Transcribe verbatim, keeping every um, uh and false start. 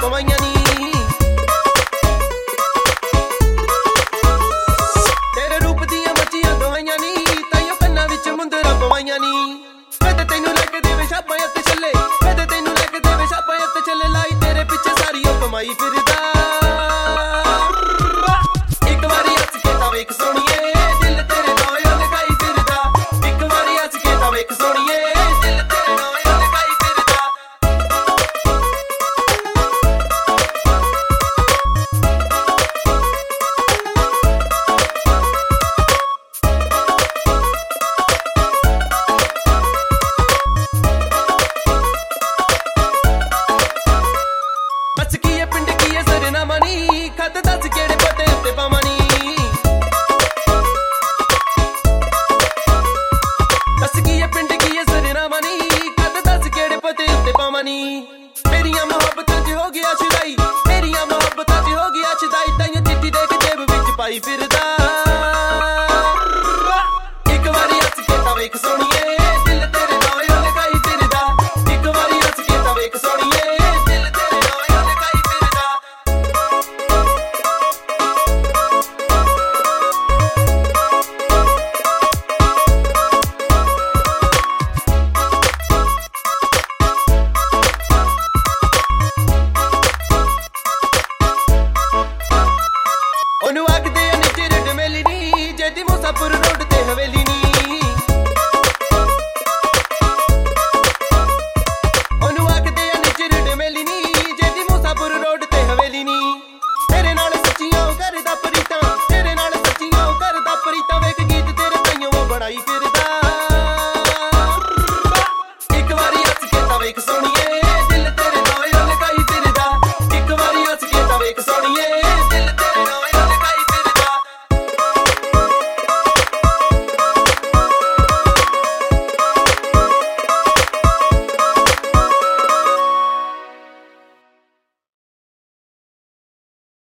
ਪਵਾਈਆਂ ਨੀ ਤੇਰੇ ਰੂਪ ਦੀਆਂ ਮੱਚੀਆਂ ਦੁਹਾਈਆਂ ਨੀ ਤਾਈਓ ਕੰਨਾਂ ਵਿੱਚ ਮੁੰਦਰਾਂ ਪਵਾਈਆਂ ਨੀ ਕਦੇ ਤੈਨੂੰ ਲੈ ਕੇ ਦੇਵੇ ਛਾਪਾਂ ਉੱਤੇ ਚੱਲੇ ਕਦੇ ਤੈਨੂੰ ਲੈ ਕੇ ਦੇਵੇ ਛਾਪਾਂ ਉੱਤੇ ਚੱਲੇ ਲਾਈ ਤੇਰੇ ਪਿੱਛੇ ਸਾਰੀ ਉਹ ਕਮਾਈ ਫਿਰਦਾ ਇੱਕ ਵਾਰੀ ਹੱਸ ਕੇ ਤਾਂ ਵੇਖ ਸੋਹਣੀਏ ਦਿਲ ਤੇਰੇ ਨਾਲ ਲਗਾਈ ਫਿਰਦਾ ਇੱਕ ਵਾਰੀ ਹੱਸ ਕੇ ਤਾਂ ਵੇਖ ਸੋਹਣੀਏ ਦਿਲ ਤੇਰੇ ਨਾਲ ਲਗਾਈ ਫਿਰਦਾ ਬਸ ਕੀ ਹੈ ਪਿੰਡ ਕੀ ਹੈ ਸਰਨਾਮਾ ਨੀ ਖਤ ਦੱਸ ਕਿਹੜੇ ਪਤੇ ਉੱਤੇ ਪਾਵਾਂ ਨੀ ਬਸ ਕੀ ਹੈ ਪਿੰਡ ਕੀ ਹੈ ਸਰਨਾਮਾ ਨੀ ਖਤ ਦੱਸ ਕਿਹੜੇ ਪਤੇ ਉੱਤੇ ਪਾਵਾਂ ਨੀ ਮੇਰੀਆਂ ਮੁਹੱਬਤਾਂ 'ਚ ਹੋ ਗਿਆ ਛੁਦਾਈ ਮੇਰੀਆਂ ਮੁਹੱਬਤਾਂ 'ਚ ਹੋ ਗਿਆ ਛੁਦਾਈ ਤਾਈਆਂ ਚਿੱਠੀ ਦੇ ਕੇ ਜੇਬ ਵਿੱਚ ਪਾਈ ਫਿਰ